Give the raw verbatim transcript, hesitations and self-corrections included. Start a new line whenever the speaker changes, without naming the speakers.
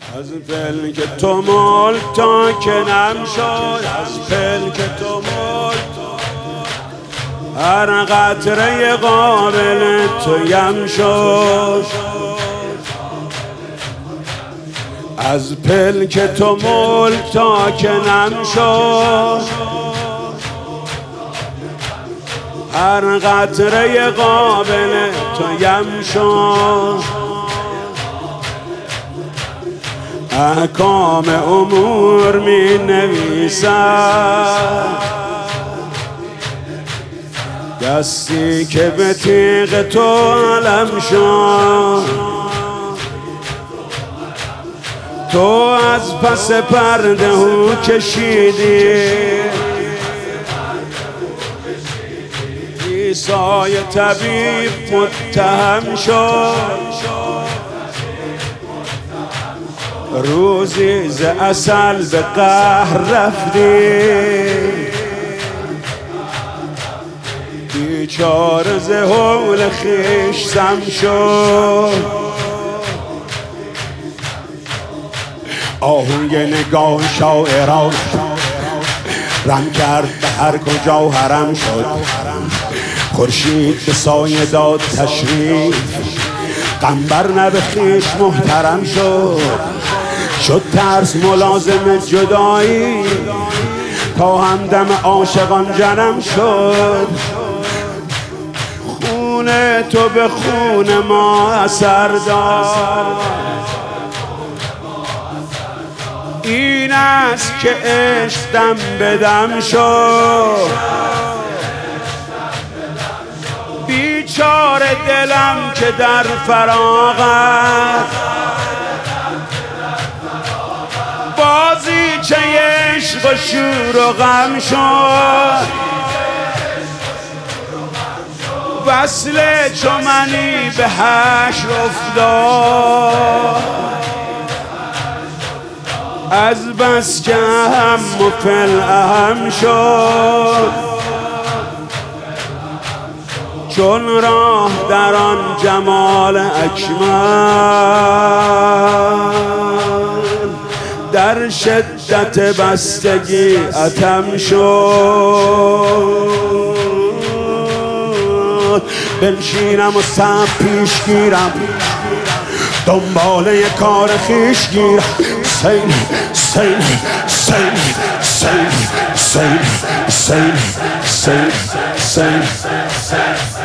از پلک تو مال تا که نم شد، از پلک تو مال هر قطره قابل تو یم شد، از پلک تو مال تا که نم شد هر قطره قابل تو یم شد. احکام امور می نویسد دستی که به تیغ تو علم شد، تو از پس پرده هو کشیدی، عیسای طبیب متهم شد، روزی ز عسل به قهر رفتی، بیچاره ز هول خویش سم شد. آهوی نگاه شاعران رم کرد به هر کجا حرم شد، خورشید به سایه داد تشریف، قنبر نه به خویش محترم شد، شد ترس ملازم جدایی تا همدم عاشقان جنم شد. خون تو به خون ما اثر داد، این است که عشق دم به دم شد، بیچاره دلم که در فراغت بازی چه عشق و شور و غم شد، وصل چو منی به حشر افتاد، از بس که اهم و فل اهم شد، چون راه در آن جمال اکمل در شدت بستگی اتم شد. بنشینم و سم پیش گیرم، دنباله کار خویش گیرم، سیل سیل سیل سیل سیل سیل سیل سیل